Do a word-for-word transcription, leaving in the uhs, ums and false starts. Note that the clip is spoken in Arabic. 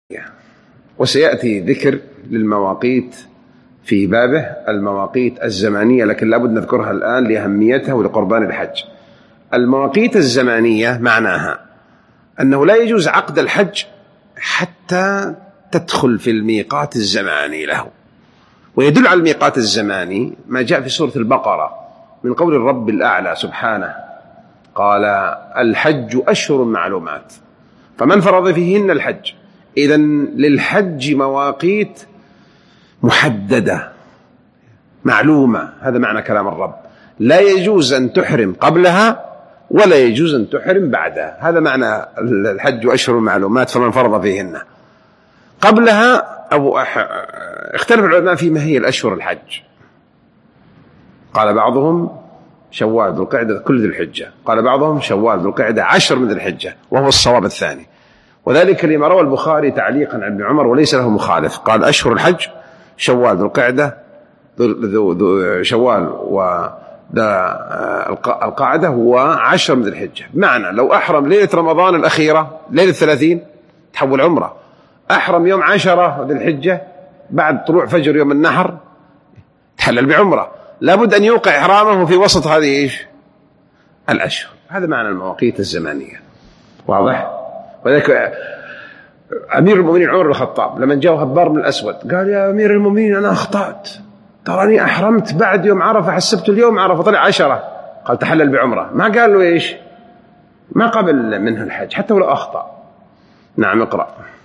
وسيأتي ذكر للمواقيت في بابه المواقيت الزمانية، لكن لابد نذكرها الآن لأهميتها ولقربان الحج. المواقيت الزمانية معناها أنه لا يجوز عقد الحج حتى تدخل في الميقات الزماني له. ويدل على الميقات الزماني ما جاء في سورة البقرة من قول الرب الأعلى سبحانه قال الحج أشهر معلومات فمن فرض فيهن الحج. إذن للحج مواقيت محددة معلومة، هذا معنى كلام الرب. لا يجوز أن تحرم قبلها ولا يجوز أن تحرم بعدها، هذا معنى الحج أشهر معلومات فمن فرض فيهن. قبلها أو اختلف العلماء في ما هي الأشهر الحج. قال بعضهم شوال ذو القعدة كل ذي الحجة، قال بعضهم شوال ذو القعدة عشر من ذي الحجة، وهو الصواب الثاني. وذلك لما روى البخاري تعليقا عن ابن عمر وليس له مخالف، قال أشهر الحج شوال ذو القعدة ذو ذو شوال وذا القاعدة وعشر من ذي الحجة. بمعنى لو أحرم ليلة رمضان الأخيرة ليلة الثلاثين تحول عمره، أحرم يوم عشرة ذي الحجة بعد طلوع فجر يوم النحر تحلل بعمره. لابد أن يوقع إحرامه في وسط هذه إيش الأشهر. هذا معنى المواقيت الزمانية، واضح؟ وذلك أمير المؤمنين عمر بن الخطاب لما جاء هبار بن الأسود قال يا أمير المؤمنين أنا أخطأت، تراني أحرمت بعد يوم عرفة، حسبت اليوم عرفة طلع عشرة. قال تحلل بعمره، ما قال له إيش ما قبل منه الحج حتى ولو أخطأ. نعم اقرأ.